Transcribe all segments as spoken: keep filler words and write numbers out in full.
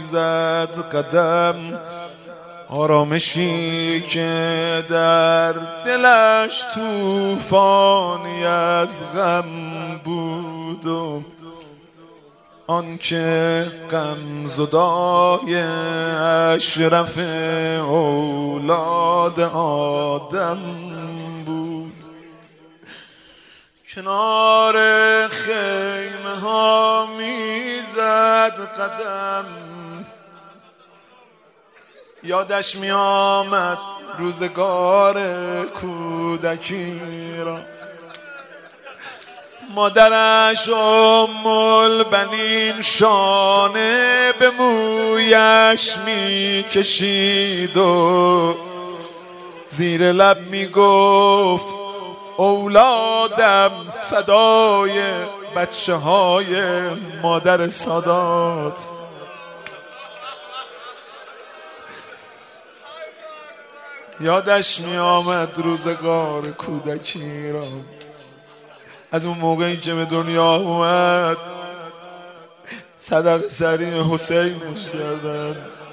میزد قدم، آرامشی که در دلش طوفانی از غم بود و آن که غم زدای اشرف اولاد آدم بود. کنار خیمه ها میزد قدم، یادش می آمد روزگار کودکی را. مادرش ام البنین شانه به مویش می کشید و زیر لب می گفت اولادم فدای بچه های مادر سادات. یادش می آمد روزگار کودکی را، از اون موقعی که به دنیا اومد صدق سری حسینش کردن.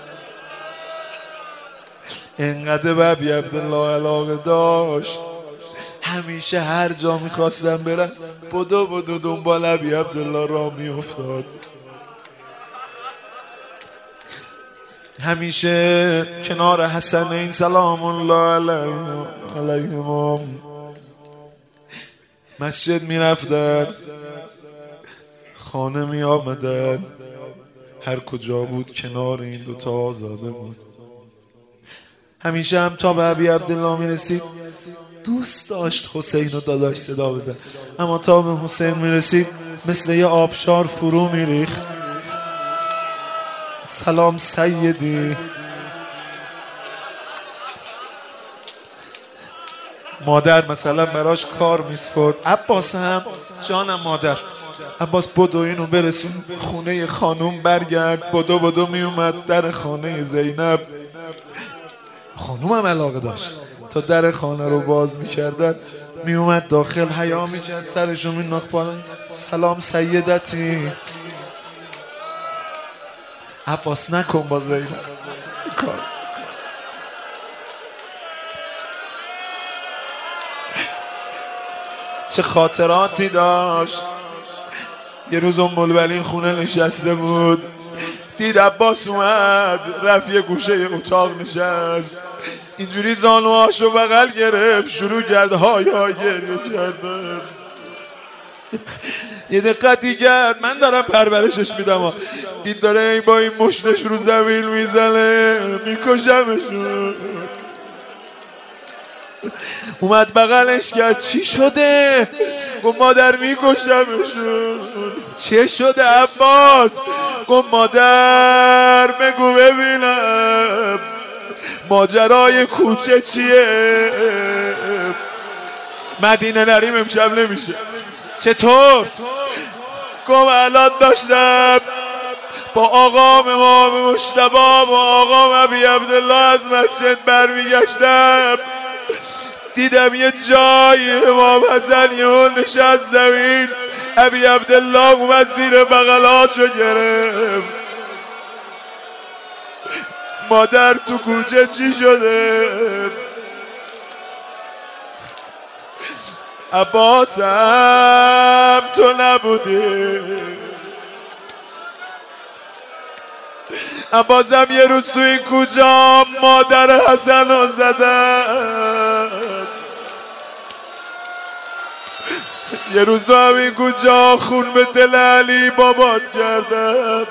اینقدر به ابی عبدالله علاقه داشت، همیشه هر جا میخواستم برم بدو بدو دنبال ابی عبدالله را میافتاد. همیشه کنار حسنین سلام الله علیهم مسجد می رفتن، خانه می آمدن، هر کجا بود کنار این دوتا آزاده بود. همیشه هم تا به ابی عبدالله می رسید دوست داشت حسین و داداش صدا بزن، اما تا به حسین می رسید مثل یه آبشار فرو می ریخت. سلام سیدی. مادر مثلا براش کار میسپرد، عباس هم جانم مادر، عباس بدو اینو برسون خونه خانوم، برگرد. بدو بدو میومد در خانه زینب. خانوم هم علاقه داشت، تا در خانه رو باز میکردن میومد داخل، حیا میکرد، سرشو میناخت بالا، سلام سیدتی. عباس نکن با زینب کار. چه خاطراتی داشت. یه روز ام البنین خونه نشسته بود، دید عباس اومد، رفت یه گوشه اتاق نشست، اینجوری زانوهاشو بغل گرفت، شروع کرد های های گریه کردن. یه دقیقی کرد، من دارم پرورشش میدم، دید داره این با این مشتش رو زمین میزنه، میکشمشون. اومد بغلش کرد، چی شده؟ گفت مادر میکشمشون. چه شده عباس؟ گفت مادر بگو ببینم ماجرای کوچه چیه؟ مدینه نریم امشب نمیشه. چطور؟ گفت الان داشتم با آقام امام مجتبی و آقام ابی عبدالله از مسجد برمیگشتم، دیدم یه جای امام حسن یهو نشست زمین، ابی عبدالله اومد زیر بغلاشو گرفت. مادر تو کوچه چی شده؟ عباسم تو نبودی. عباسم یه روز تو این کوچه مادر حسن رو زدن، یه روز تو همین کوچه خون به دل علی بابات کردم.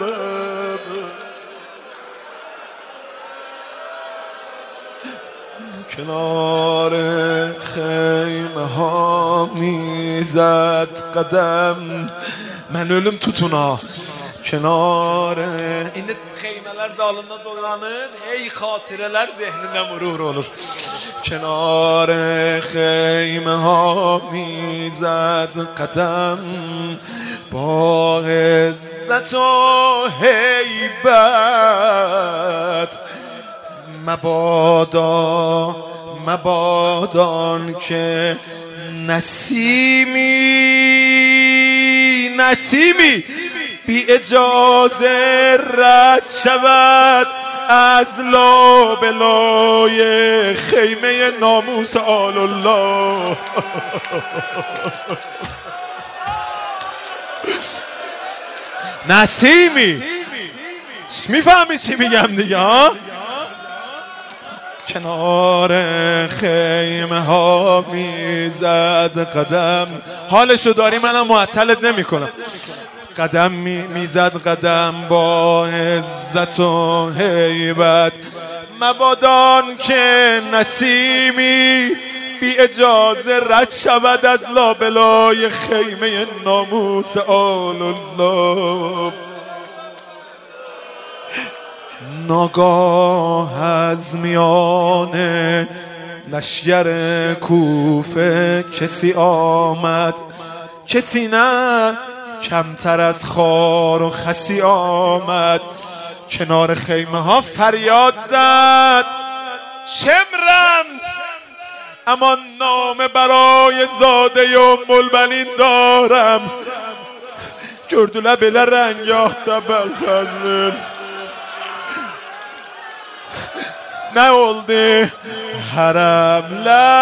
کنار خیمه ها میزد قدم، منولم توتونا کنار این خیmeler dalında dolanır, ey xatirələr zehninə murur olur. کنار خیمه ها میزد قدم، با عزت و هیبت، مبادا مبادان که نسیمی نسیمی بی اجازه رد شود از لابلای خیمه ناموس آل الله. نسیمی میفهمی چی میگم دیگه ها؟ کنار خیمه ها میزد قدم، حالشو داری منم معطلت نمی کنم. قدم میزد قدم با عزت و هیبت، مبادان که نسیمی بی اجازه رد شود از لابلای خیمه ناموس آل الله. ناگاه از میان لشگر کوفه کسی آمد، کسی نه کمتر از خار و خسی آمد، کنار خیمه ها فریاد زد شمرم اما نامه برای زاده ام البنین دارم. جردوله بله رنگ یاخته بالفضل نه oldu حرم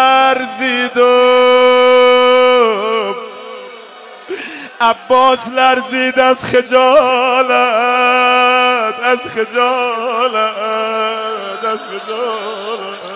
لرزیدم، عباس لرزید از خجالت، از خجالت، از خجالت.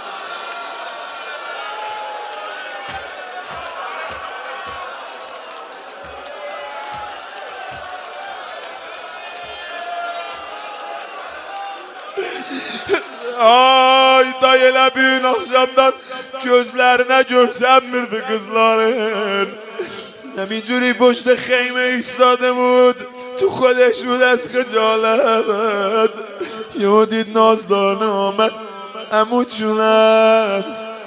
Ay dayıla büyün akşamdan gözlerine görsenmirdi kızların. همینجوری پشت خیمه ایستاده بود تو خودش بود از خجالت. یهو دید نازدانه آمد عمو جونم،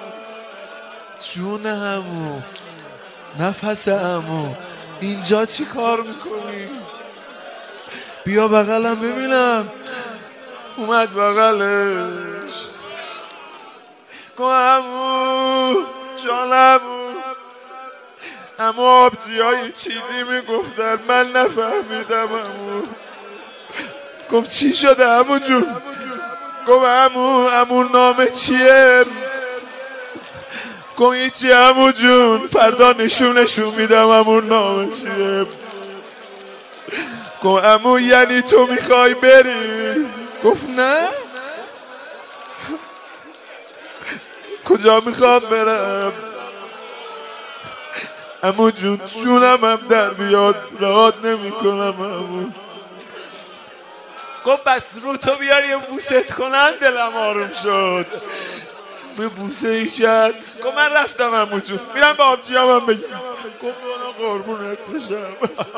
جون عمو، نفس عمو، اینجا چی کار میکنی؟ بیا بغلم ببینم. اومد بغلش گو عمو جان عمو. اما آبجی های چیزی میگفتن من نفهمیدم. عمو گفت چی شده عمو جون؟ گفت عمو عمو نامه چیه؟ گفت هیچی عمو جون، فردا نشونشون میدم عمو نامه چیه. گفت عمو یعنی تو میخوای بری؟ گفت نه. کجا میخوام برم؟ عمو جون جونم هم در بیاد رهات نمی کنم عمو. گفت بس رو تو بیار یه بوست کنن دلم آروم شد. به بوسه ای کرد. گفت من رفتم عمو جون، میرم به آبجی هم هم بگیم. گفت بانا قربونت بشم.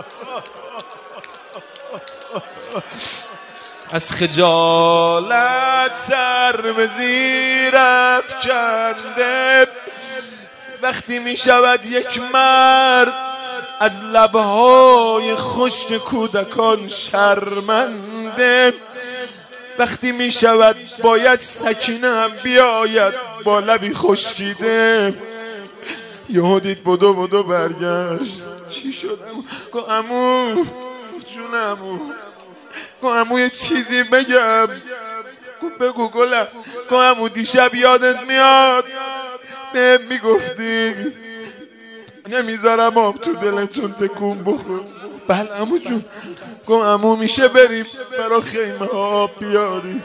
از خجالت سر به زیر افکنده، وقتی می شود یک مرد از لبهای خشک کودکان شرمنده، وقتی می شود باید سکینه هم بیاید با لبی خشکیده. یهو دید بدو بدو برگشت. چی شد عمو؟ گفت عمو جون عمو. گفت عمو یه چیزی بگم. گفت بگو گلم. گفت عمو دیشب یادت میاد بهم میگفتی نمیذارم آب تو دلتون تکون بخور. بله عمو جون. گفت عمو میشه بریم برا خیمه ها آب بیاری؟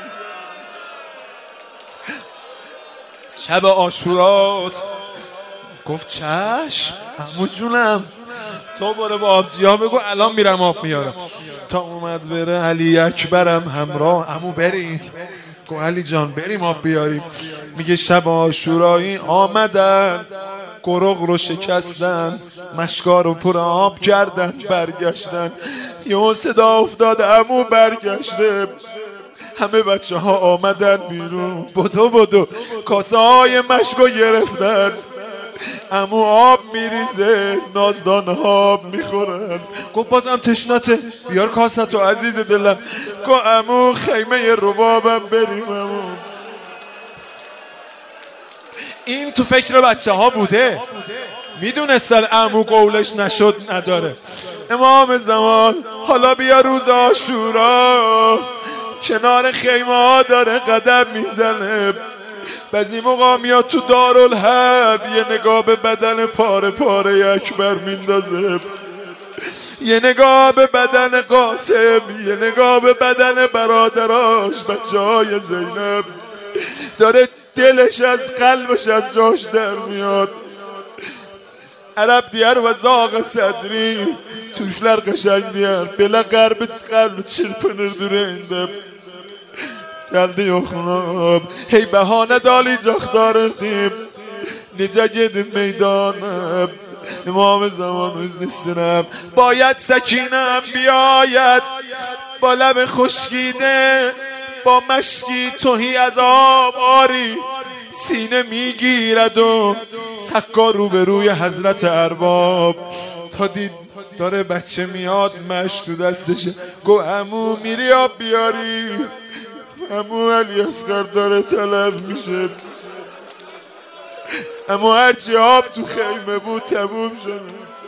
شب عاشوراست. گفت چشم عمو جونم. تو برو با آبجی ها بگو الان میرم آب میارم. تا اومد بره علی اکبرم همراه. عمو بریم. گفت علی جان بریم آب بیاریم. میگه شب عاشورایی آمدن، گرگ رو شکستن، مشکا رو پر آب کردن، برگشتن. یه صدا افتاد عمو برگشته. همه بچه ها آمدن بیرون، بدو بدو کاسه های مشکو گرفتن. عمو آب میریزه، نازدانه ها آب میخورن. گفت بازم تشنته، بیار کاستو عزیز دلم. گفت عمو خیمه ربابم بریم عمو. این تو فکر بچه ها بوده، میدونستن عمو قولش نشد نداره. امام زمان حالا بیا روز عاشورا، کنار خیمه ها داره قدم میزنه. بعضی موقع میاد تو دارالحرب یه نگاه به بدن پاره پاره اکبر میندازه، یه نگاه به بدن قاسم، یه نگاه به بدن برادراش بچه های زینب. داره دلش از قلبش از جاش در میاد. عرب دیار و zağ صدری Türkler قشنگ diyar belə qəlbi qəlbi çırpınır ürəyində. Gəldi yoxunub hey bəhanə dalayacaq darırdım, necə gedim meydana. امام زمان üzr istəyirəm. باید سکینم بیاید با لب خشکیده، با مشکی توهی از آب آری سینه میگیرد و سکا روبروی حضرت ارباب. تا دید داره بچه میاد مشک تو دستشه، گو عمو میری آب بیاری؟ عمو علی اصغر داره طلب میشه. اما هرچی آب تو خیمه بود تموم شد.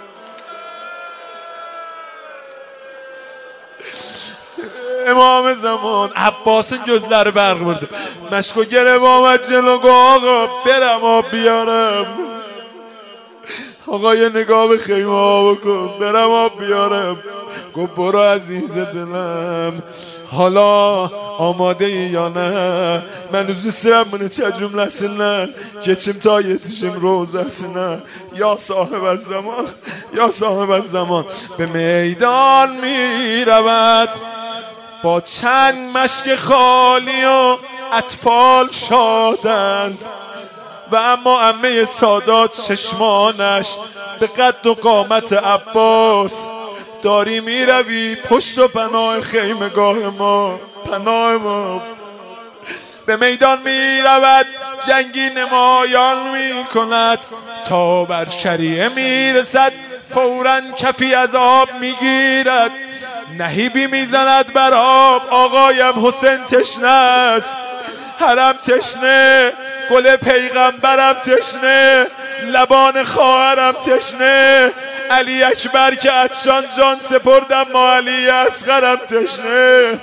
امام زمان عباس'ın gözleri برق vurdu. مشکو گرم آمد جلو گو آقا برم آب بیارم. آقا یه نگاه به خیمه ها بکن برم آب بیارم. گو برو عزیز دلم حالا آماده ای یا نه؟ من üzr istəyirəm bunu çə cümləsindən geçim ta yetişim روزəsindən. یا صاحب الزمان یا صاحب الزمان به میدان می رود با چند مشک خالی و اطفال شادند، و اما عمه سادات چشمانش به قد و قامت عباس. داری می روی پشت و پناه خیمگاه ما، پناه ما. به میدان می رود جنگی نمایان می کند، تا بر شریعه می رسد فوراً کفی از آب می گیرد. نهیبی می زند بر آب، آقایم حسین تشنه است، حرم تشنه، گل پیغمبرم تشنه، لبان خواهرم تشنه، علی اکبر که عطشان جان سپردم ما علی اصغرم تشنه.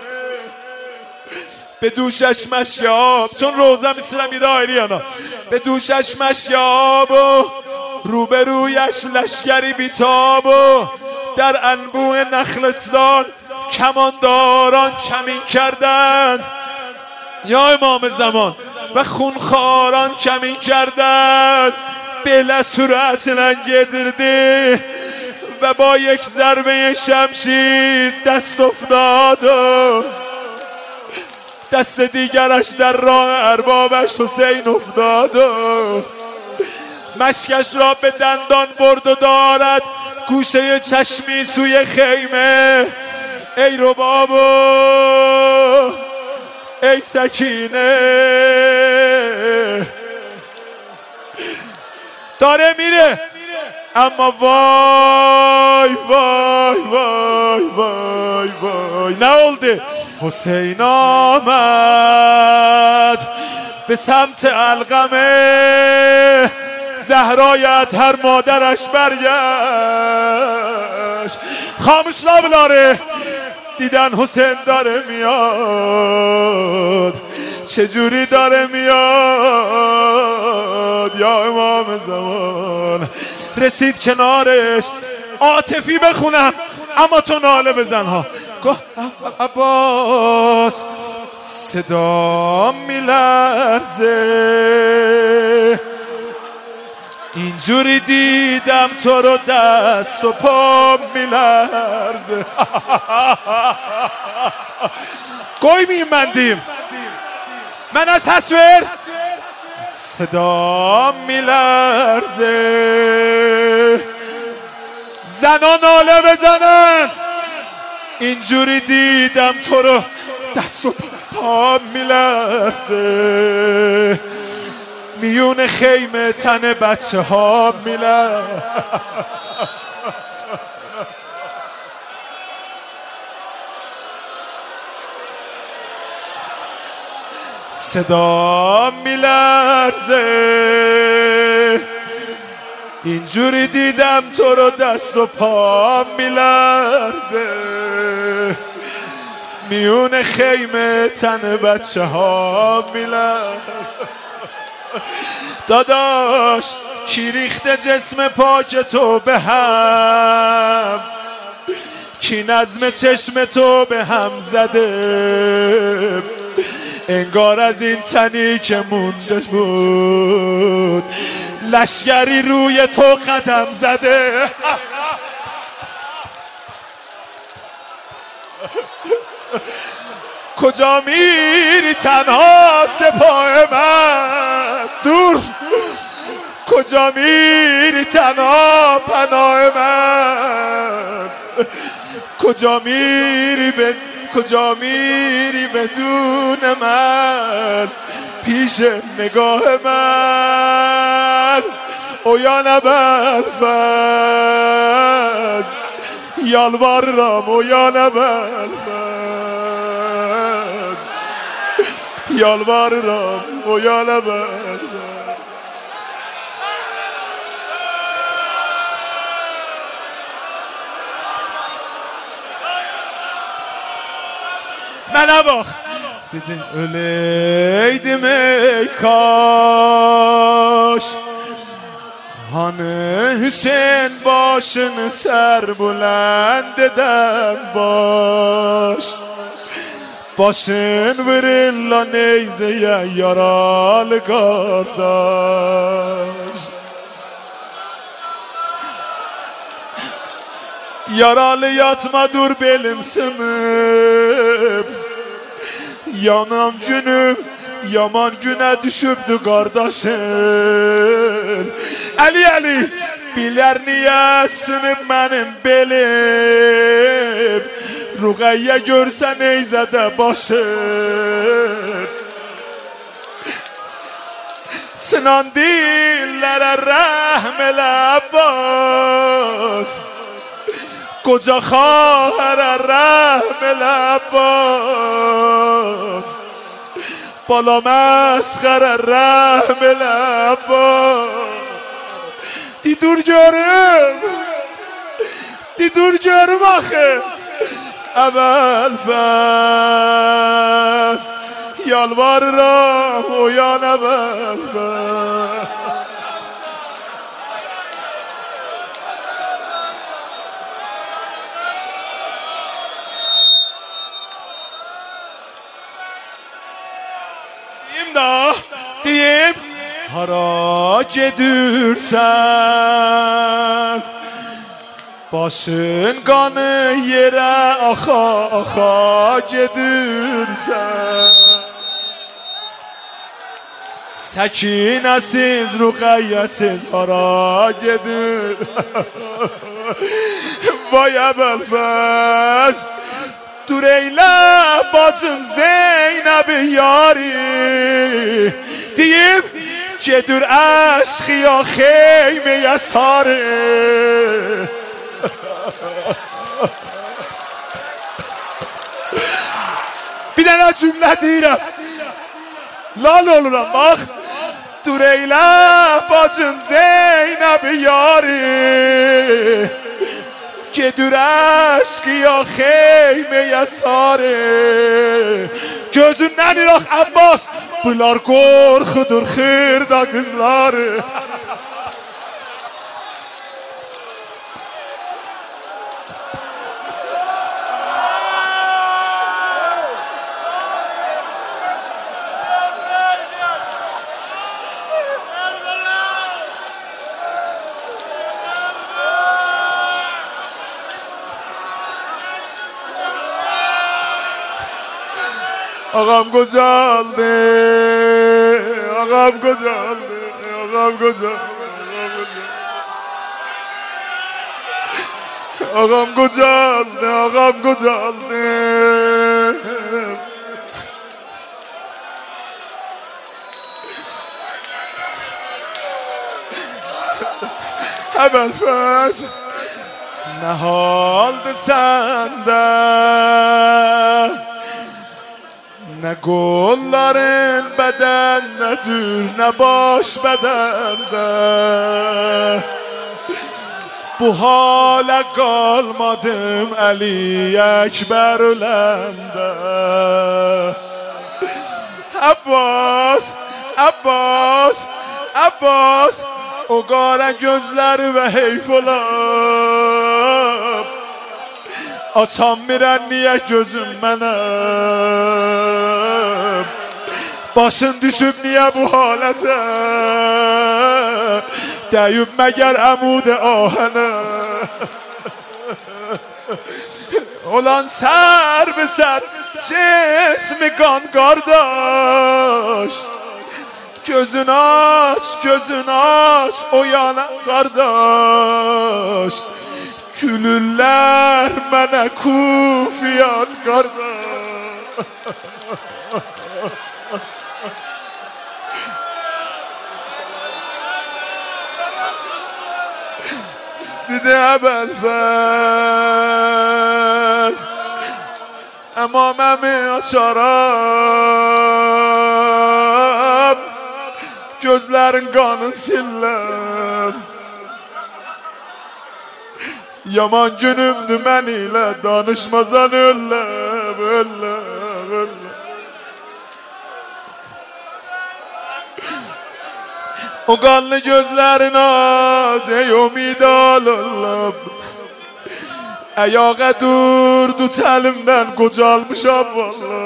به دوشش مشیاب چون روزه میسیرم یه دایری انا، به دوشش مشیاب و روبرویش لشکری بیتاب و در انبوه نخلستان کمانداران کمین کردند. یا امام زمان و خونخواران کمین کردند. بله صورت نگدرده و با یک ضربه شمشیر دست افتاد و دست دیگرش در راه اربابش حسین افتاد و مشکش را به دندان برد و دارد گوشه چشمی سوی خیمه. ای ربابو ای سکینه، داره میره اما وای وای وای وای وای نه oldu. حسین آمد به سمت علقمه، زهرایت هر مادرش برگشت. خاموش لابلاره دیدن حسین داره میاد، چجوری داره میاد. یا امام زمان رسید کنارش، عاطفی بخونم اما تو ناله بزن ها. عباس صدا میلرزه، اینجوری دیدم تو رو دست و پا میلرزه. گوی میمندیم من از تصویر صدا میلرزه. زنا ناله بزنن، اینجوری دیدم تو رو دست و پا میلرزه. میون خیمه تن بچه ها میلرزه. صدا میلرزه، اینجوری دیدم تو رو دست و پا میلرزه میون خیمه تن بچه ها میلرزه داداش کی ریخته جسم پاک تو به هم کی نظم چشم تو به هم زده انگار از این تنی که مونده بود لشگری روی تو قدم زده کجا میری تنها سپاه من دور کجا میری تنها پناه من کجا میری به کجا میری بدون من پیش نگاه من اویان ابوالفضل یالوارم اویان ابوالفضل یالوارم اویان ابوالفضل من اباخ öleydim ey kaş Hani Hüseyin başını ser buland eden baş Başın vurilla neyzeye yaralı kardeş Yaralı yatma dur belim sınıp Yanam günüm yaman güne düşübdü kardeşim Ali Ali biler niye sınıp benim belim Ruqayya görsen eyzədə başım Sınan dillərə rəhm elə Abbas Qoca xahərə rəhm elə Abbas Bala məsxərə rəhm elə Abbas Di dur görüm Di dur görüm axı Əvvəlfəz Yalvarıram uyan əvvəlfəz Deyim da deyim Hara gedirsən Başın qanı yerə axa axa gedirsən Səkinəsiz, ruqayyəsiz hara gedir Vay əvvəlfəz Dur eylə bacın Zeynəbi yari Deyim gedir əşqiya xeyməyə sarı Bir dənə cümlə deyirəm Lal oluram bax Dur eylə bacın Zeynəbi yari Gedir əşqiya xeyməyə sarı Gözündən iraq Abbas Bunlar qorxudur xırda qızları Ağam gözaldı, ağam gözaldı, ağam gözaldı, ağam gözaldı, ağam gözaldı. Əvvəlfəz, nə haldı səndə? Ne kolların bedende, ne baş bedende bu hala qalmadım Ali Ekber öləndə. Abbas, Abbas, Abbas, o qara gözləri və heyf olab açan mirən niyə gözüm mənə? Başın düşüb niyə bu halətə? Dəyib məgər əmud-i ahənə? Olan sər bi sər cismi qan qardaş, gözün aç, gözün aç o yana qardaş, gülürlər mənə kufiyan qardaş. Dedi Əbəlfəz əmaməmi açaram, gözlərin qanın silləm. Yaman günümdür mən ilə danışmazan ölləm, ölləm, ölləm. O qanlı gözlərin aç, ey umid alırlam. Əyağa durdu təlimdən qocalmışam valla.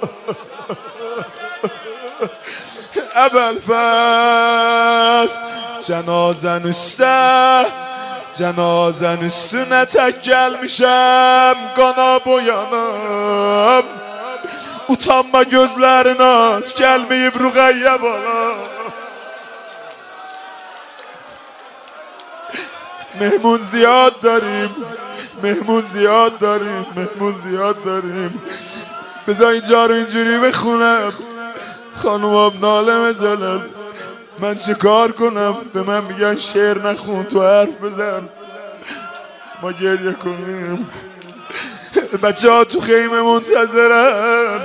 Əbəlfəz cənazən üstə, cənazən üstünə tək gəlmişəm, qana boyanam. Utanma gözlərin aç, gəlməyib Ruqayyə bala. مهمون زیاد داریم، مهمون زیاد داریم، مهمون زیاد داریم. بذار اینجا رو اینجوری بخونم، خانومم ناله میزنن، من چه کار کنم؟ به من میگن شعر نخون تو حرف بزن، ما گریه کنیم. بچه ها تو خیمه منتظرن،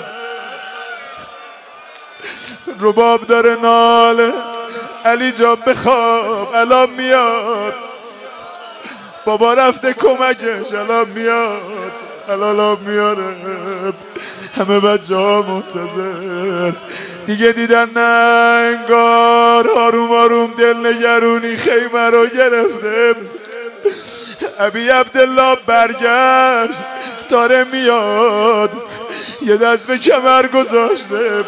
رباب داره ناله، علی جا بخواب الان میاد، بابا رفته کمکش الان میاد، الان میاره. همه بچه ها منتظر دیگه دیدن نه انگار آروم آروم دل نگرونی خیمه رو گرفته. ابی عبدالله برگشت داره میاد، یه دست به کمر گذاشته.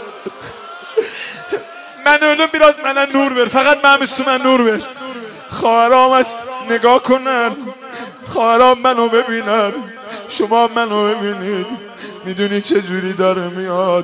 من اونو بیراز منن نور بر، فقط من تو من نور بر. خواهرام است نگاه کنن، خواهرام منو ببینن، شما منو ببینید، میدونی چه جوری داره میاد.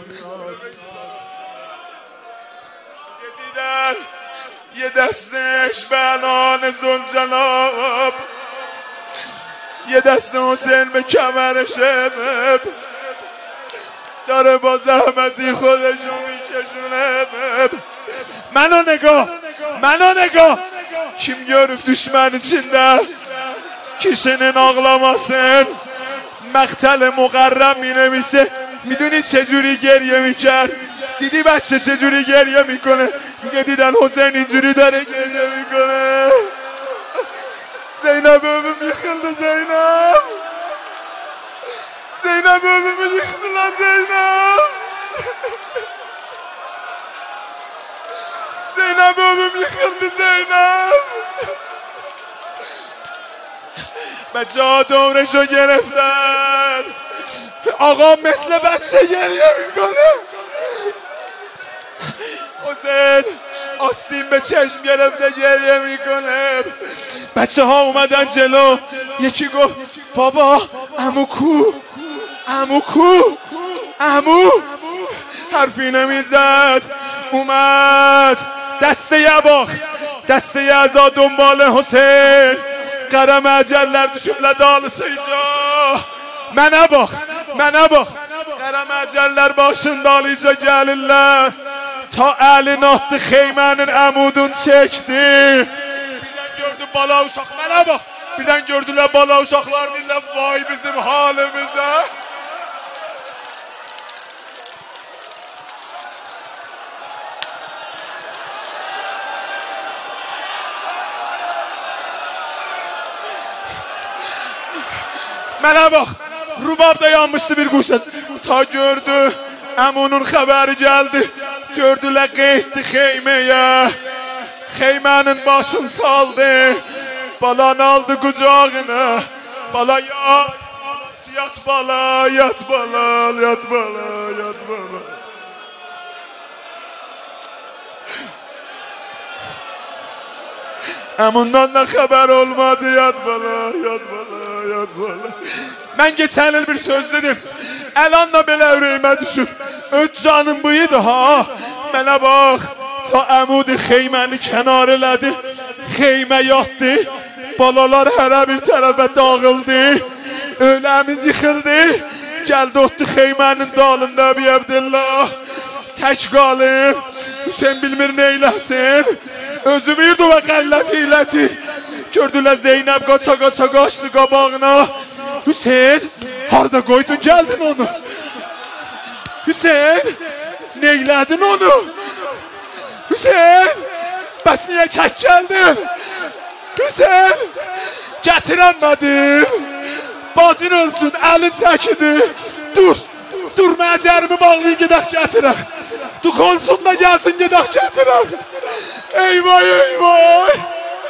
یه دیدن یه دستش به عنان زلجناب، یه دست حسین به کمر شبب، داره با زحمتی خودشو میکشونه. منو نگاه، منو نگاه. Kim görüp düşman içinde kişinin ağlamasın, مقتل مقرم می نمیسه. میدونی چجوری گریه میکرد؟ دیدی بچه چجوری گریه میکنه؟ میگه دیدن حسین اینجوری داره گریه میکنه. زینب بابم یخلده، زینب زینب بابم یخلده، زینب زینب بابم یخلده، زینب. بچه ها دورشو گرفتن، آقا مثل بچه گریه میکنه. حسین آستین به چشم گرفته گریه میکنه. بچه ها اومدن جلو، یکی گفت بابا عمو کو، عمو کو، عمو. حرفی نمیزد، اومد دسته یباخ، دسته یعزا دنبال حسین. قرم اجلlər düşüblər dalı sayca. Mənə bax, mənə bax. Qərəm əcəllər başın dalıca gəlirlər. Ta əlin atdı xeymənin əmudun çəkdi. Birdən gördü bala uşaq, mənə bax. Birdən gördülər bala uşaqlar deyirlər vay bizim halimizə. Mənə bax, rubab da yanmışdı bir quşa. Ta gördü, əmunun xəbəri gəldi. Gördülər qeyddi xeyməyə. Xeymənin başını saldı. Balanı aldı qucağına. Bala yat, yat bala, yat bala, yat bala, yat bala. Əmundan da xəbər olmadı, yat bala, yat bala, yat bala. Mən geçən il bir söz dedim, əlanla belə ürəyimə düşüb, öt canım bu idi ha. Mənə bax, ta əmudi xeyməni kənar elədi, xeymə yatdı, balalar hərə bir tərəfə dağıldı, öləmiz yıxıldı, gəldi otdu xeymənin dalında bir Əbdillah, tək qalıb, Hüseyin bilmir neyləsin, özü bir duvə qəlləti iləti, gördülər Zeynəb qaça qaça qaçdı qabağına, Hüseyin, harada qoydun gəldin onu? Hüseyin, neylədin onu? Hüseyin, bəs niyə kək gəldin? Hüseyin, gətirənmədim. Bacın ölsün, əlin təkidir. Dur, dur, məcərimi bağlayın, gedək gətirək. Dur, konsun da gəlsin, gedək gətirək. Eyvay, eyvay.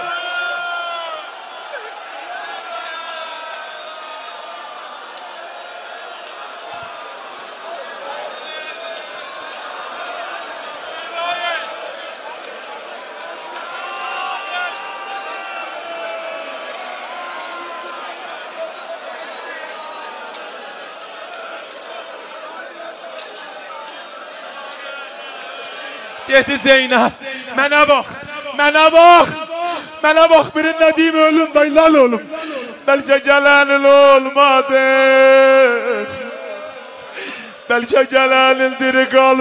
Dedi Zeynəb, mənə bax, mənə bax, mənə bax, birin nə deyim ölüm, daylal oğlum. Bəlkə gələnil olmadıq, bəlkə gələnil diri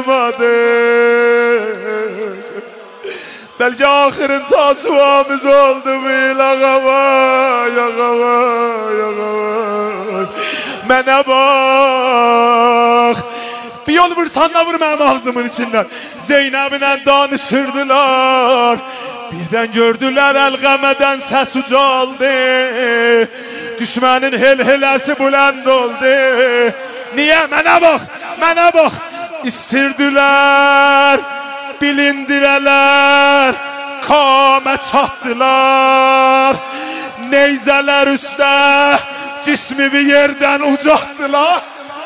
qalmadıq, bəlkə axırın tasuvamız oldu bil ağavay, ağavay, ağavay. Mənə bax, bir yol vursan da vur mənim ağzımın içindən. Zeynəbinlə danışırdılar. Birdən gördülər Əlqəmədən səs ucaldı. Düşmənin hel-heləsi bulənd oldu. Niyə? Mənə bax, mənə bax. İstirdilər, bilindirələr, kamə çatdılar. Neyzələr üstə cismi bir yerdən ucatdılar.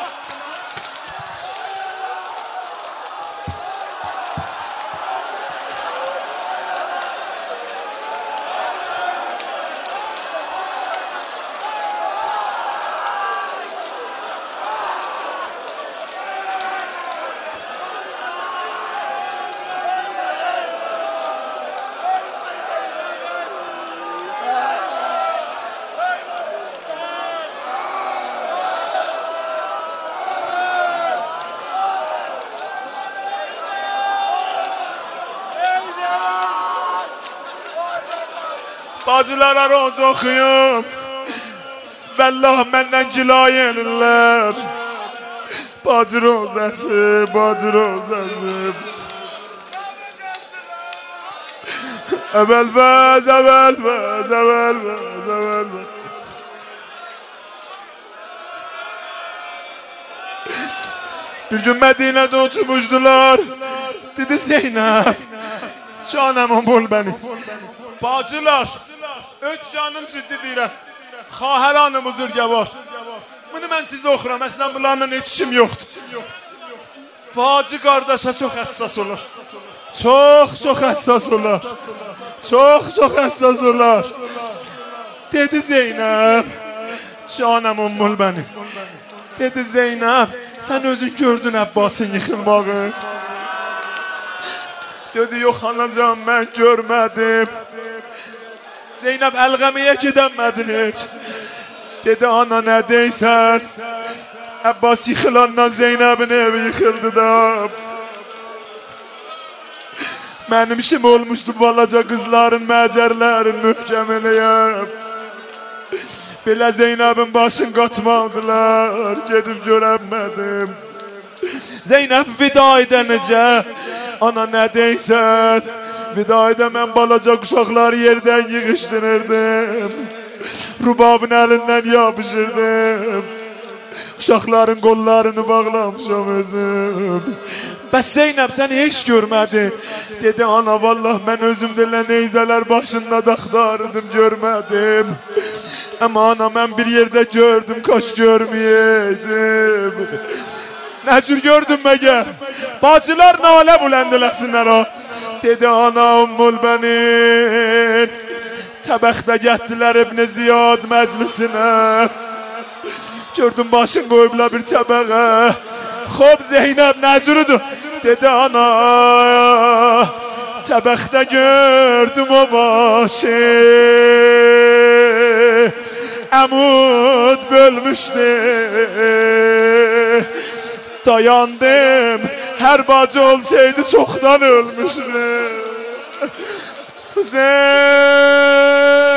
Bacılara roz oxuyum, Vəllah məndən gilayə edirlər. Bacı rozəsi, bacı rozəsi. Əvəlvəz, əvəlvəz, əvəlvəz, əvəlvəz. Bir gün Mədinədə oturmuşdular. Dedi Zeynəb, canım bul beni. Bacılar, öt canım ciddi deyirəm. Xahəranım uzurgə var. Bunu mən sizə oxuram, əslən bunlarla heç işim yoxdur. Bacı qardaşa çox həssas olur. Çox, çox həssas olur. Çox, çox həssas olur. Dedi Zeynəb, canım ummul benim. Dedi Zeynəb, sən özün gördün Əbbasın yıxılmağı. Dedi, yox anacan, mən görmədim. Zeynəb Əlqəmiyə gedəmədin heç. Dedi, ana nə deysən? Əbbas yıxılandan Zeynəbin evi yıxıldı da. Mənim işim olmuşdu balaca qızların, məcərlərin mühkəm eləyəm. Belə Zeynəbin başını qatmaqdılar, gedib görəmədim. Zeynəb vida edə necə? Ana nə deysən? Vidayda mən balaca quşaqları yerdən yığışdırırdım. rubabın elinden yapışırdım. Uşaqların qollarını bağlamışam özüm. Bəs Zeynəb səni heç görmədi. Dedi ana vallah mən özümdə neyzələr başında da axtardım görmədim. Ama ana mən bir yerdə gördüm kaş görməyəydim. Nə cür gördüm məgə? Bacılar nalə buləndələsinlər o. Dedi ana ummul bənin. Təbəxdə gətdilər İbn Ziyad məclisinə. Gördüm başın qoyubla bir təbəqə. Xob Zeynəb nə cürüdür? Dedi ana təbəxdə gördüm o başı. Əmud bölmüşdü. Dayandım. Hər bacı olsaydı çoxdan ölmüşdü. Hüseyin